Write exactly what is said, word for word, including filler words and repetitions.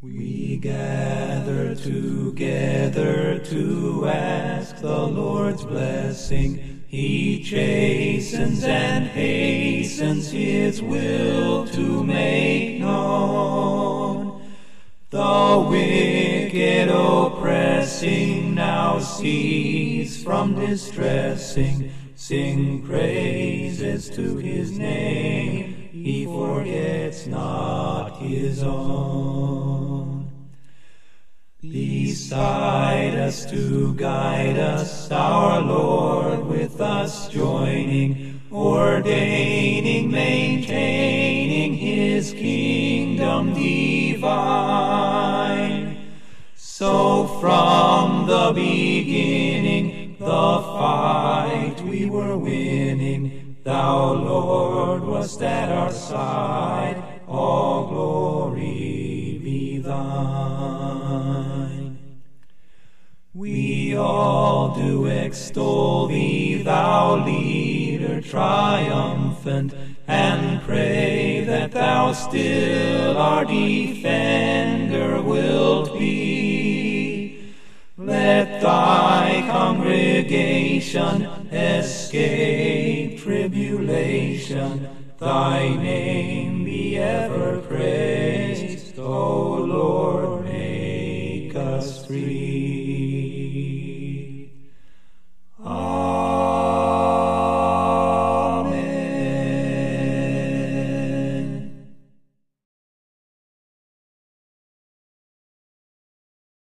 We gather together to ask the Lord's blessing. He chastens and hastens His will to make known. The wicked oppressing now cease from distressing. Sing praises to His name. He forgets not His own. Beside us to guide us, our Lord with us joining, ordaining, maintaining His kingdom divine. So from the beginning, the fight we were winning, Thou, Lord, wast at our side, all glory be Thine. We all do extol Thee, Thou leader triumphant, and pray that Thou still our defender wilt be. Let Thy congregation escape tribulation, Thy name be ever praised.